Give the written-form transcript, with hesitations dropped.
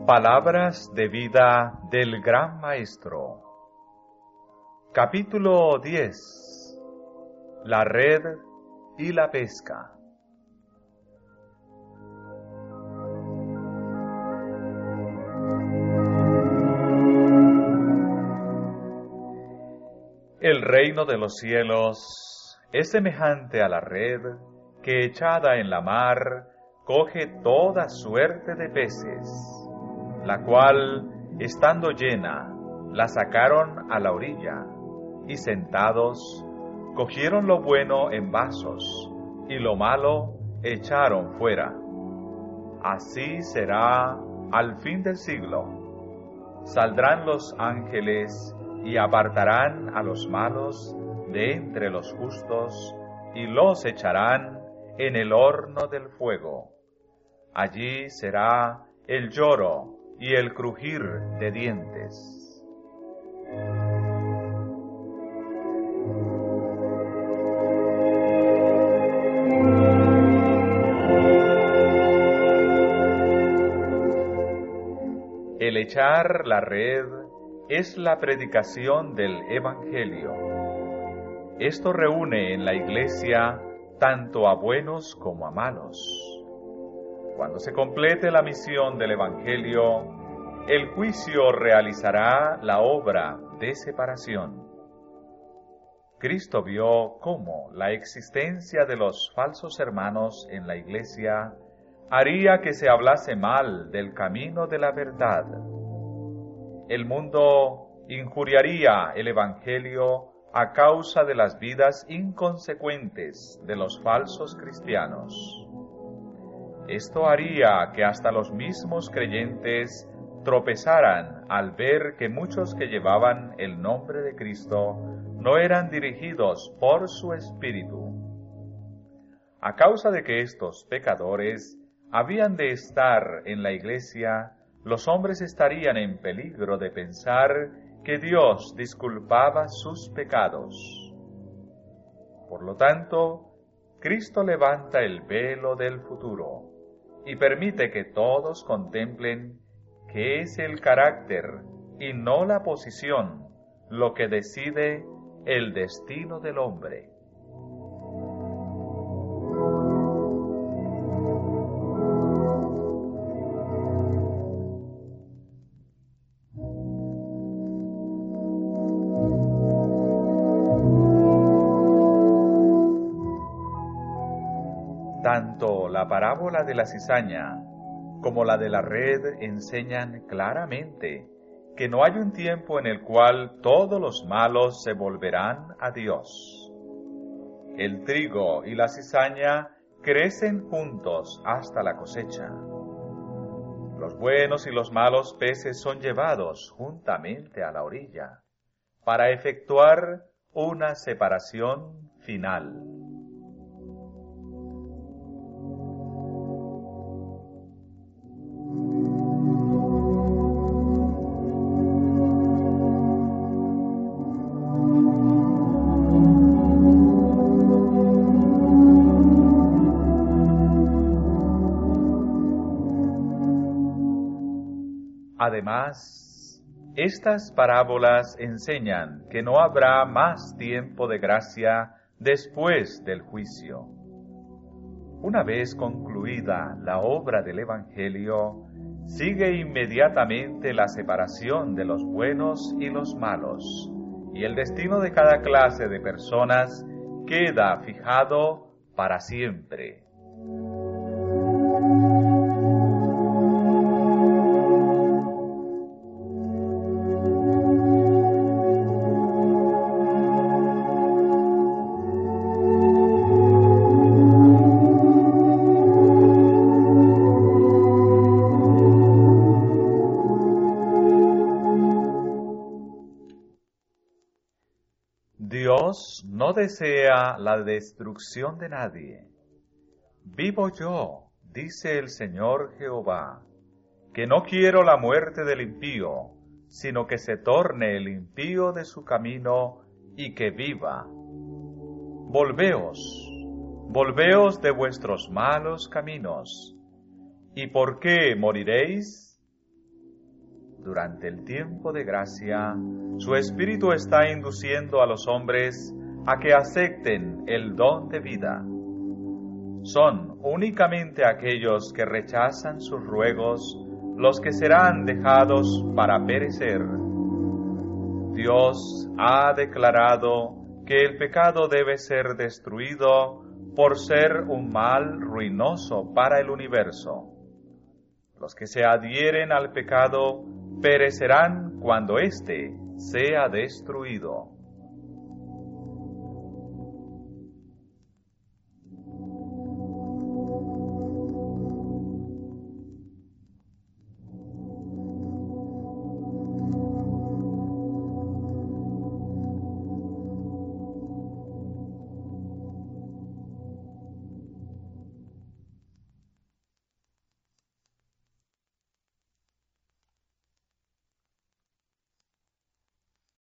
Palabras de vida del Gran Maestro. Capítulo 10. La red y la pesca. El reino de los cielos es semejante a la red que, echada en la mar, coge toda suerte de peces, la cual, estando llena, la sacaron a la orilla, y sentados, cogieron lo bueno en vasos, y lo malo echaron fuera. Así será al fin del siglo. Saldrán los ángeles y apartarán a los malos de entre los justos, y los echarán en el horno del fuego. Allí será el lloro y el crujir de dientes. El echar la red es la predicación del Evangelio. Esto reúne en la Iglesia tanto a buenos como a malos. Cuando se complete la misión del Evangelio, el juicio realizará la obra de separación. Cristo vio cómo la existencia de los falsos hermanos en la Iglesia haría que se hablase mal del camino de la verdad. El mundo injuriaría el Evangelio a causa de las vidas inconsecuentes de los falsos cristianos. Esto haría que hasta los mismos creyentes tropezaran al ver que muchos que llevaban el nombre de Cristo no eran dirigidos por su Espíritu. A causa de que estos pecadores habían de estar en la Iglesia, los hombres estarían en peligro de pensar que Dios disculpaba sus pecados. Por lo tanto, Cristo levanta el velo del futuro y permite que todos contemplen que es el carácter y no la posición lo que decide el destino del hombre. Tanto la parábola de la cizaña como la de la red enseñan claramente que no hay un tiempo en el cual todos los malos se volverán a Dios. El trigo y la cizaña crecen juntos hasta la cosecha. Los buenos y los malos peces son llevados juntamente a la orilla para efectuar una separación final. Además, estas parábolas enseñan que no habrá más tiempo de gracia después del juicio. Una vez concluida la obra del Evangelio, sigue inmediatamente la separación de los buenos y los malos, y el destino de cada clase de personas queda fijado para siempre. Dios no desea la destrucción de nadie. Vivo yo, dice el Señor Jehová, que no quiero la muerte del impío, sino que se torne el impío de su camino y que viva. Volveos, volveos de vuestros malos caminos. ¿Y por qué moriréis? durante el tiempo de gracia, su Espíritu está induciendo a los hombres a que acepten el don de vida. Son únicamente aquellos que rechazan sus ruegos los que serán dejados para perecer. Dios ha declarado que el pecado debe ser destruido por ser un mal ruinoso para el universo. Los que se adhieren al pecado perecerán cuando éste sea destruido.